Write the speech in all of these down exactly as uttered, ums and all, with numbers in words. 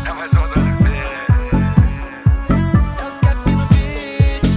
É mais uma do L P. É os Cap no beat.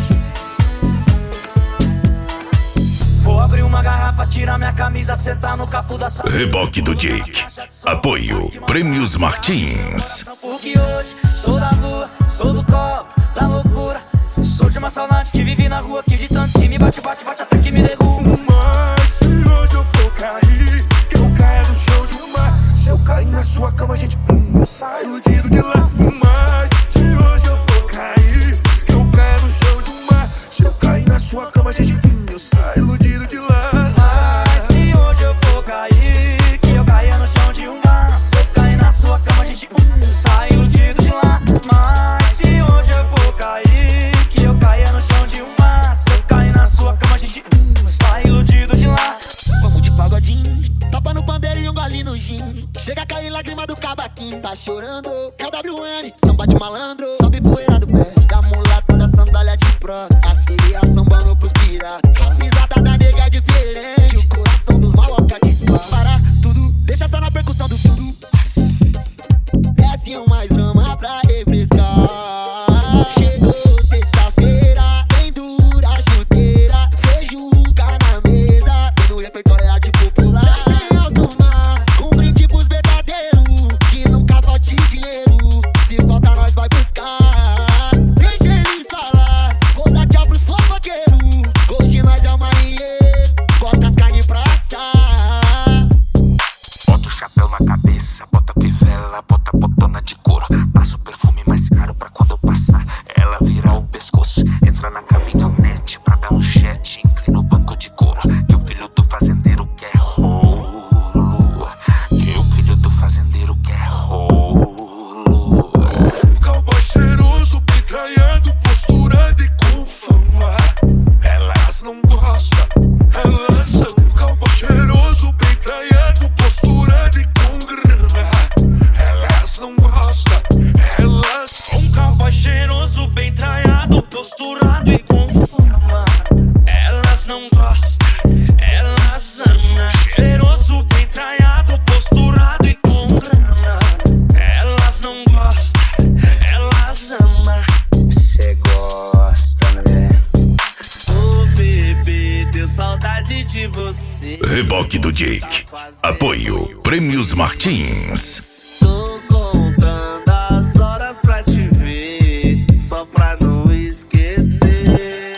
Vou abrir uma garrafa, tirar minha camisa, sentar no capô da sala. Reboque do Jake. Apoio Prêmios Martins. Porque hoje sou da rua, sou do copo, da loucura. Sou de uma saudade que vive na rua, que de tanto que me bate, bate, bate até que me derruba. Mas se hoje eu for cair, que eu caia no chão de um mar. Se eu cair na sua cama, gente, hum, eu saio iludido de lá. Mas se hoje eu for cair, que eu caia no chão de um mar. Se eu cair na sua cama, gente, hum, eu saio iludido de lá. Mas se hoje eu for cair, que eu caia no chão de um mar. Se eu cair na sua cama, gente, hum, saio iludido de lá. Mas se hoje eu for cair, que eu caia no chão de um mar. Se eu cair na sua cama, gente, hum, saio iludido de lá. Vamos de pagodinho, tapa no pandeiro e um golinho no gin. Chega a cair lágrima do cavaquinho. Tá chorando, é o W N, samba de malandro. Sobe poeira do pé, da mulata da sandália de prata. A sereia sambando pros piratas. A pisada da nega é diferente, o coração dos maloca dispara. Para tudo, deixa só na percussão do tudo. Desce um mais drama pra refrescar. Chegou sexta-feira, bem dura a chuteira. Feijuca na mesa, e no repertório é arte popular. Tem alto mar, com brinde pros verdadeiros. Que nunca falte dinheiro, se falta nós vai buscar. Deixa eles falar, vou dar tchau pros fofoqueiros. Hoje nós é o marinheiro, bota as carnes pra assar. Bota o chapéu na cabeça, bota fivela, bota botona de couro. Passa o perfume mais caro pra quando eu passar ela virar o pescoço. Entra na caminhonete pra dar um jet, inclina o banco de couro. Que o filho do fazendeiro quer rolo. Que o filho do fazendeiro quer rolo. Um cowboy cheiroso, picanhado, posturado e com fama. Elas não gostam, elas são um cowboy cheiroso, picanhado, posturado e com grana. Elas não gostam, elas são Um cowboy cheiroso, bem traiado, posturado e com forma. Elas não gostam, elas amam. Cheiroso, bem traiado, posturado e com grana. Elas não gostam, elas amam. Cê gosta, né? Ô bebê, deu saudade de você. Reboque do Jake. Apoio Prêmios Martins. Tô contando as horas pra te ver, só pra não esquecer.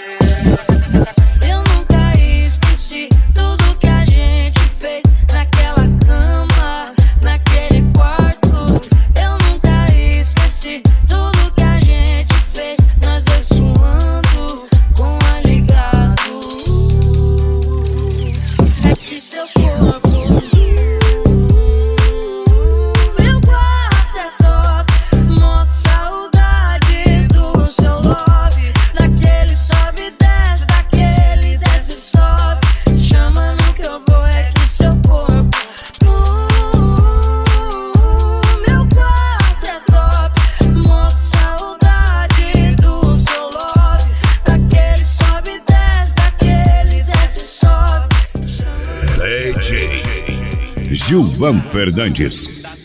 Eu nunca esqueci tudo que a gente fez naquela cama, naquele quarto. Eu nunca esqueci tudo que a gente fez, nós dois suando com ar ligado. É que seu corpo, meu quarto é top, mó saudade do seu love. Daquele sobe e desce, daquele desce e sobe. Chama no que eu vou, é que seu corpo. Uh, meu quarto é top, mó saudade do seu love. Daquele sobe e desce, daquele desce e sobe. D J Gilvan Fernandes.